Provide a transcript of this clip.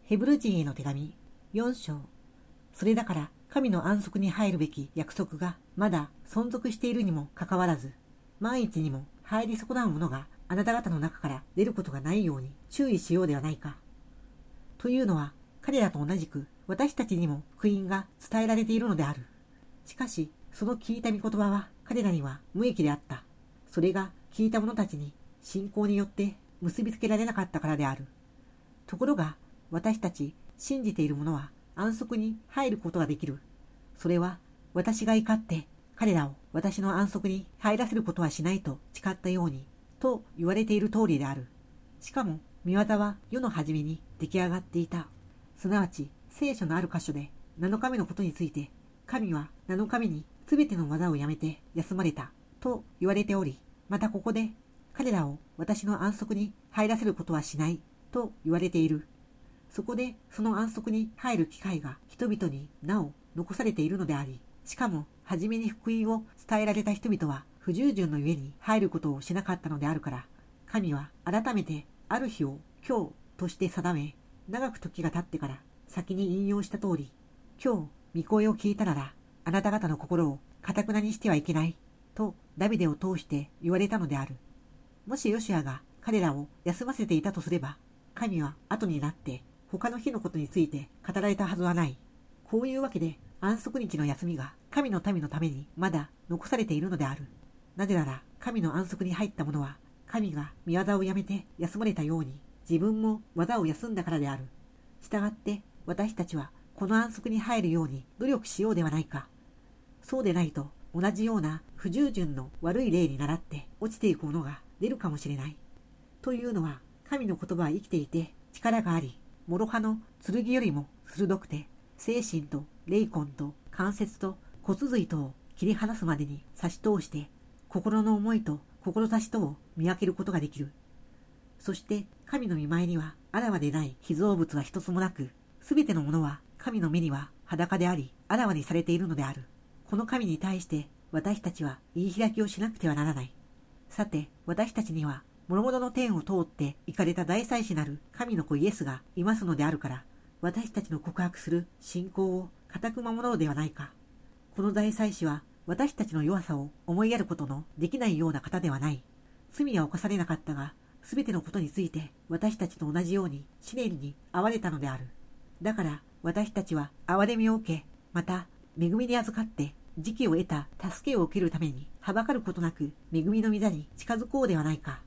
ヘブル人への手紙4章。それだから神の安息に入るべき約束がまだ存続しているにもかかわらず、万一にも入り損なうものがあなた方の中から出ることがないように注意しようではないか。というのは、彼らと同じく私たちにも福音が伝えられているのである。しかし、その聞いた御言葉は彼らには無益であった。それが聞いた者たちに信仰によって結びつけられなかったからである。ところが、私たち信じている者は安息に入ることができる。それは私が怒って彼らを私の安息に入らせることはしないと誓ったようにと言われている通りである。しかも御業は世の初めに出来上がっていた。すなわち聖書のある箇所で7日目のことについて、神は7日目にすべての技をやめて休まれたと言われており、またここで彼らを私の安息に入らせることはしないと言われている。そこでその安息に入る機会が人々になお残されているのであり、しかも初めに福音を伝えられた人々は不従順のゆえに入ることをしなかったのであるから、神は改めてある日を今日として定め、長く時が経ってから先に引用した通り、今日御声を聞いたならあなた方の心を堅くなにしてはいけないとダビデを通して言われたのである。もしヨシュアが彼らを休ませていたとすれば、神は後になって他の日のことについて語られたはずはない。こういうわけで安息日の休みが神の民のためにまだ残されているのである。なぜなら神の安息に入った者は神が御業をやめて休まれたように自分も技を休んだからである。したがって私たちはこの安息に入るように努力しようではないか。そうでないと同じような不従順の悪い例に倣って落ちていくものが出るかもしれない。というのは、神の言葉は生きていて力があり、諸刃の剣よりも鋭くて、精神と霊魂と関節と骨髄とを切り離すまでに差し通して、心の思いと志とを見分けることができる。そして神の御前にはあらわでない被造物は一つもなく、すべてのものは神の目には裸であり、あらわにされているのである。この神に対して私たちは言い開きをしなくてはならない。さて、私たちには諸々の天を通って行かれた大祭司なる神の子イエスがいますのであるから、私たちの告白する信仰を固く守ろうではないか。この大祭司は私たちの弱さを思いやることのできないような方ではない。罪は犯されなかったが、すべてのことについて私たちと同じように試練に遭われたのである。だから私たちは憐れみを受け、また恵みに預かって時期を得た助けを受けるためにはばかることなく恵みの御座に近づこうではないか。